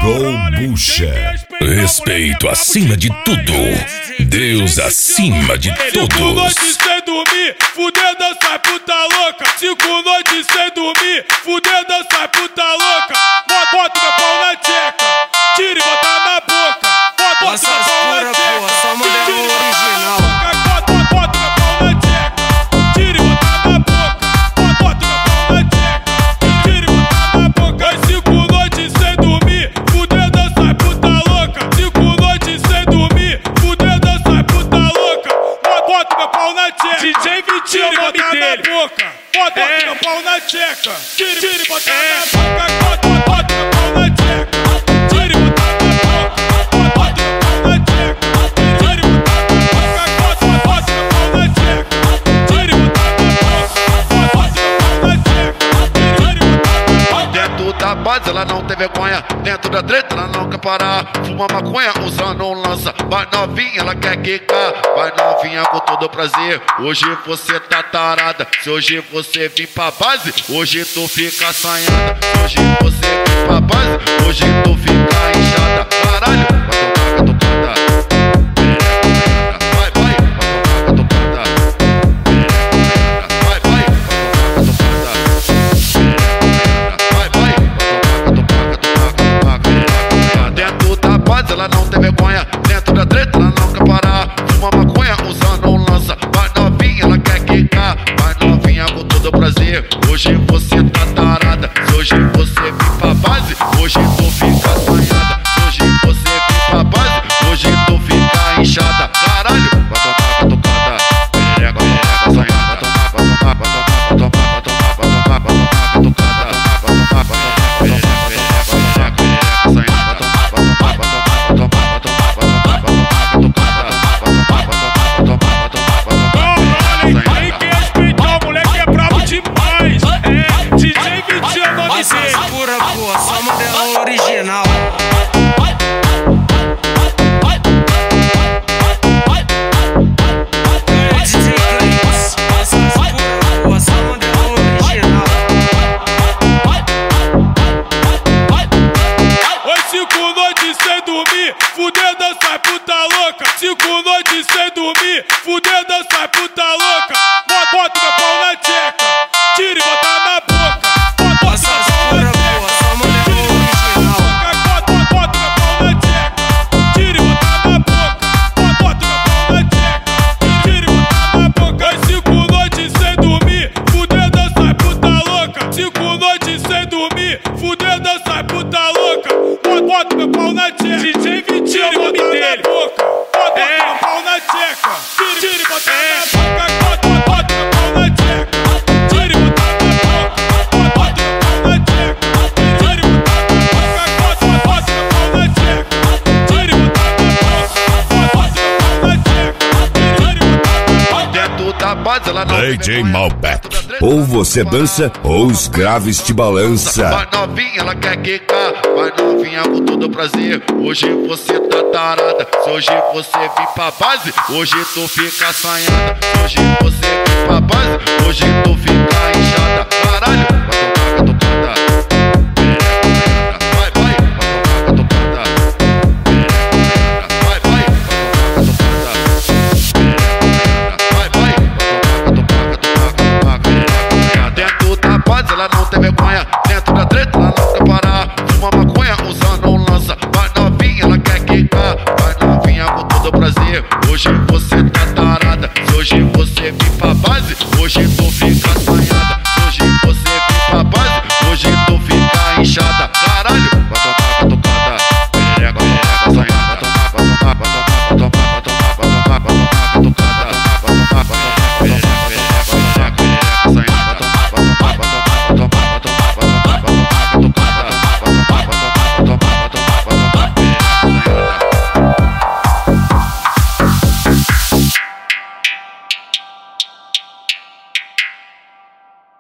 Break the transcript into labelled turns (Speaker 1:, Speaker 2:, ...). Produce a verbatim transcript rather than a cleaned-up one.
Speaker 1: Show Bucha.
Speaker 2: Respeito acima de tudo. Deus acima de
Speaker 3: Cinco
Speaker 2: todos.
Speaker 3: noites sem dormir, fudendo essa puta louca. Cinco noites sem dormir, fudendo essa puta louca. Bota meu pau na tcheca, tira e bota na boca. Bota meu
Speaker 4: Essas
Speaker 3: pau na
Speaker 4: pura,
Speaker 3: tcheca,
Speaker 4: porra, só modelo
Speaker 3: tira e bota
Speaker 4: original.
Speaker 3: na boca. Bota meu pau na tcheca, tira e bota na boca. Bota meu pau na tcheca, tira e bota na boca. As cinco noites sem dormir, fudendo essa puta louca. Cinco noites sem dormir, fudendo essa puta louca. Bota meu pau na tcheca, D J Vitinho é o nome dele. Bota
Speaker 4: É.
Speaker 3: meu pau na tcheca, tira, tira e bota na boca. Bota, bota meu pau na tcheca, tira e bota na boca. Bota meu pau na tcheca, tira e bota na boca. Bota, bota meu pau na tcheca, tira e bota na boca. Bota meu pau na tcheca, tira e bota na boca.
Speaker 5: Dentro da base ela não tem vergonha, dentro da treta ela não quer parar. Fuma maconha usando um lança, vai novinha ela quer quicar. Vai novinha com todo prazer, hoje você tá tarada. Se hoje você vir pra base, hoje tu fica assanhada. Se hoje você vir pra base, hoje tu fica inchada. Caralho, vai tocar catucada, pereca, vai, vai, vai tocar catucada, pereca, vai, vai, vai tocar catucada, vai, vai, vai tocar catucada. Dentro da base ela não tem vergonha, dentro da treta ela não quer parar. Fuma maconha usando um lança, vai novinha ela quer quicar. Vai novinha com todo prazer, hoje você tá tarada. Se hoje você vir pra base, hoje tu fica assanhada. Se hoje você vir pra base, hoje tu fica inchada. Caralho, vai tomar catucada, pereca, pereca, assanhada. Vai tomar, vai tomar, vai tomar, vai tomar, vai tomar, vai tomar, vai tomar catucada. Vai tomar, vai tomar, pereca, pereca, pereca, assanhada. Vai tomar, vai tomar, vai tomar, vai tomar, vai tomar, vai tomar, vai tomar catucada. Vai tomar, vai tomar, vai tomar, vai tomar, vai tomar,
Speaker 3: Tem que respeitar, o moleque é brabo demais. É, D J Vitinho é o nome
Speaker 4: Essas
Speaker 3: dele.
Speaker 4: pura, porra, só modelo original. É, D J Plays. Essas pura, porra, só modelo original.
Speaker 3: Oi, cinco noites sem dormir, fudendo essa puta louca. Cinco noites sem dormir, fudendo essa puta louca. Bota, bota meu pau na tcheca, tira e bota na boca. Bota
Speaker 4: Essas
Speaker 3: meu pau
Speaker 4: pura,
Speaker 3: na
Speaker 4: porra,
Speaker 3: tcheca,
Speaker 4: só modelo original.
Speaker 3: bota, bota meu pau na tcheca, tira e bota na boca. Bota meu pau na tcheca, tira e bota na boca. As cinco noites sem dormir, fudendo essa puta louca. Cinco noites sem dormir, fudendo essa puta louca. Bota, bota meu pau na tcheca, D J Vitinho é o nome dele. Bota meu pau na tcheca, tira, tira e bota na boca. Bota, bota meu pau na tcheca, tira e bota na boca. Bota meu pau na tcheca, tira e bota na boca. Bota, bota meu pau na tcheca, tira e bota na boca. Bota meu pau na tcheca, tira e bota na boca.
Speaker 5: dentro da base ela não tem
Speaker 1: D J
Speaker 5: vergonha.
Speaker 1: Malbec. Ou você dança, ou os graves te balança.
Speaker 5: Vai novinha, ela quer quicar. Vai novinha com todo prazer, hoje você tá tarada. Se hoje você vir pra base, hoje tu fica assanhada. Se hoje você vir pra base, hoje tu fica inchada. Caralho, vai tomar